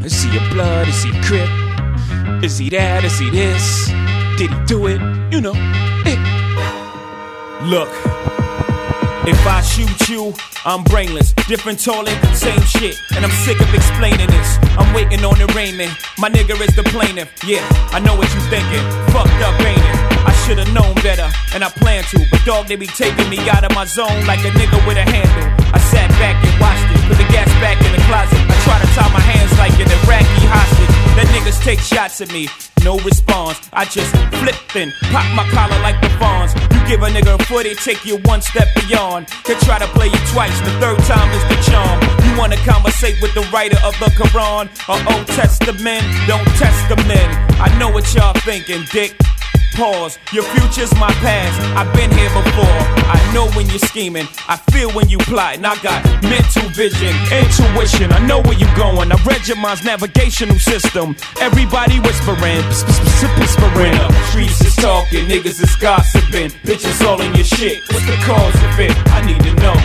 Is he a blood? Is he a crip? Is he that? Is he this? Did he do it? You know, it. Look, if I shoot you, I'm brainless. Different toilet, same shit. And I'm sick of explaining this. I'm waiting on arraignment. My nigga is the plaintiff. Yeah, I know what you thinking. Fucked up, ain't it? I should've known better, and I plan to. But dog, they be taking me out of my zone like a nigga with a handle. I sat back and watched it. Put the gas back in the closet. I try to tie my hands like an Iraqi hostage. Let niggas take shots at me. No response, I just flipped and pop my collar like the fawns. You give a nigga a foot, it take you one step beyond. They try to play you twice, the third time is the charm. You wanna conversate with the writer of the Quran or Old Testament? Don't test the men. I know what y'all thinking, dick. Pause, your future's my past. I've been here before. I know when you're scheming, I feel when you plotting. I got mental vision, intuition. I know where you're going. I read your mind's navigational system. Everybody whispering, whispering. Streets is talking, niggas is gossiping. Bitches all in your shit. What's the cause of it? I need to know.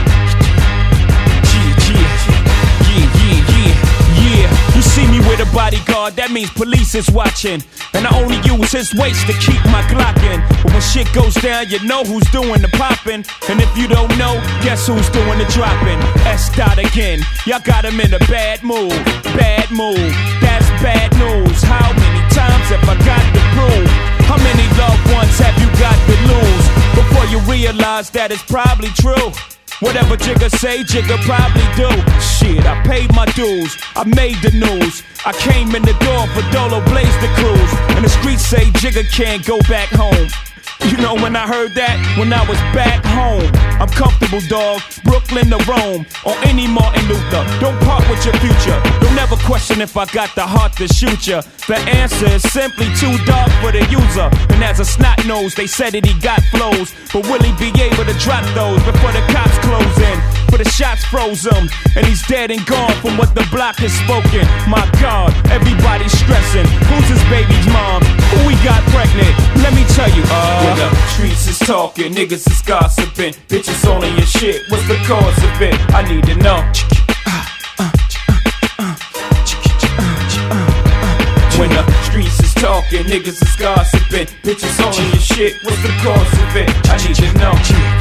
Yeah, you see me with a bodyguard, that means police is watching. And I only use his waist to keep my Glock in. But when shit goes down, you know who's doing the popping. And if you don't know, guess who's doing the dropping? S-Dot again, y'all got him in a bad mood. Bad mood, that's bad news. How many times have I got to prove? How many loved ones have you got to lose before you realize that it's probably true? Whatever Jigga say, Jigga probably do. Shit, I paid my dues, I made the news. I came in the door for Dolo Blaze the cruise. And the streets say Jigga can't go back home. You know when I heard that? When I was back home. I'm comfortable, dog. Brooklyn to Rome, or any Martin Luther. Don't part with your future. Don't ever question if I got the heart to shoot ya. The answer is simply too dark for the user. And as a snot nose, they said that he got flows. But will he be able to drop those before the cops close in? For the shots froze him, and he's dead and gone from what the block has spoken. My God, everybody's stressing. Who's his baby's mom? Who we got pregnant? Let me tell you, when the streets is talking, niggas is gossiping. Bitches all in your shit, what's the cause of it? I need to know. When the streets is talking, niggas is gossiping. Bitches all in your shit, what's the cause of it? I need to know.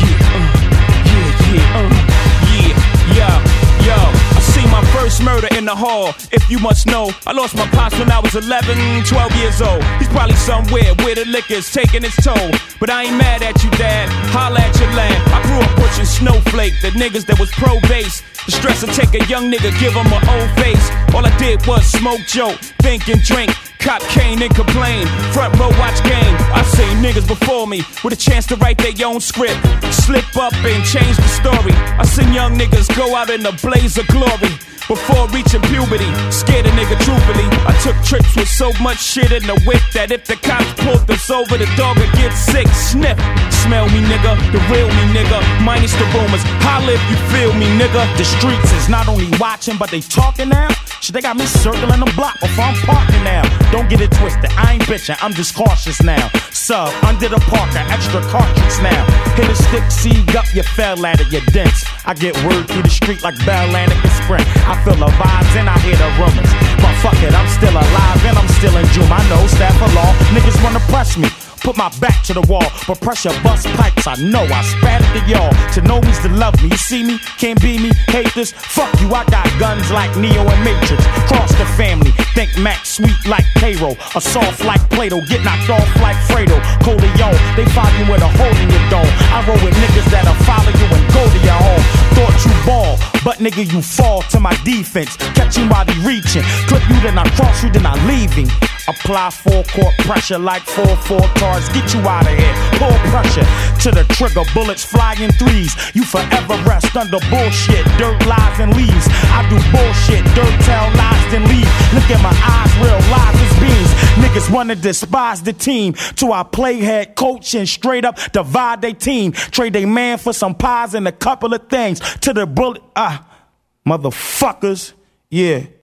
Yo, I seen my first murder in the hall. If you must know, I lost my pops when I was 11, 12 years old. He's probably somewhere where the liquor's taking its toll. But I ain't mad at you, Dad. Holla at your land. I grew up pushing Snowflake, the niggas that was pro-base. The stress to take a young nigga, give him an old face. All I did was smoke, joke, think and drink. Cop cane and complain, front row watch game. I've seen niggas before me with a chance to write their own script, slip up and change the story. I seen young niggas go out in a blaze of glory before reaching puberty. Scared a nigga truthfully. I took trips with so much shit in the whip that if the cops pulled us over, the dog would get sick. Sniff, smell me nigga, the real me nigga, minus the rumors. Holla if you feel me nigga. The streets is not only watching but they talking now. Shit, they got me circling the block before I'm parking now. Don't get it twisted, I ain't bitching, I'm just cautious now. Sub, under the Parker, extra cartridge now. Hit a stick, seed up, you fell at it, you dense. I get word through the street like Bell Atlantic and Sprint. I feel the vibes and I hear the rumors. But fuck it, I'm still alive and I'm still in June. I know, staff of law, niggas wanna press me. Put my back to the wall, but pressure bust pipes. I know I spat it to y'all. To know me's to love me. You see me, can't be me, hate this. Fuck you, I got guns like Neo and Matrix. Cross the family, think Max sweet like Cairo. A soft like Plato, get knocked off like Fredo. Coleon, they find you with a hole in your dome. I roll with niggas that'll follow you and go to your home. Thought you ball, but nigga you fall to my defense. Catch you while he reaching. Clip you, then I cross you, then I leaving. Apply full court pressure like 4-4 cards. Get you out of here. Pull pressure to the trigger. Bullets flying threes. You forever rest under bullshit. Dirt, lies, and leaves. I do bullshit. Dirt, tell lies, then leave. Look at my eyes, real lies as beans. Niggas wanna despise the team. To our play head coach and straight up divide they team. Trade they man for some pies and a couple of things. To the bullet, motherfuckers, yeah.